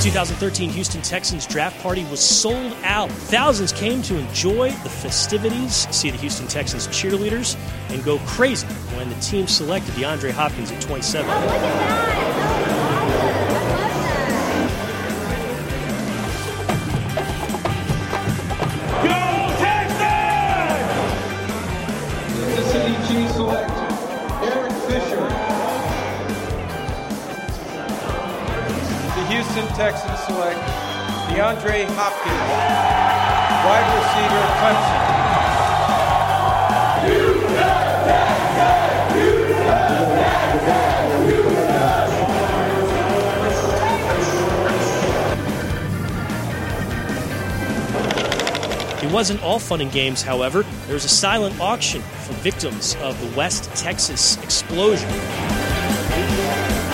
2013 Houston Texans draft party was sold out. Thousands came to enjoy the festivities, see the Houston Texans cheerleaders, and go crazy when the team selected DeAndre Hopkins at 27. Oh, look at that! Select Eric Fisher. The Houston Texans select DeAndre Hopkins, wide receiver, Clemson. It wasn't all fun and games, however. There was a silent auction for victims of the West Texas explosion.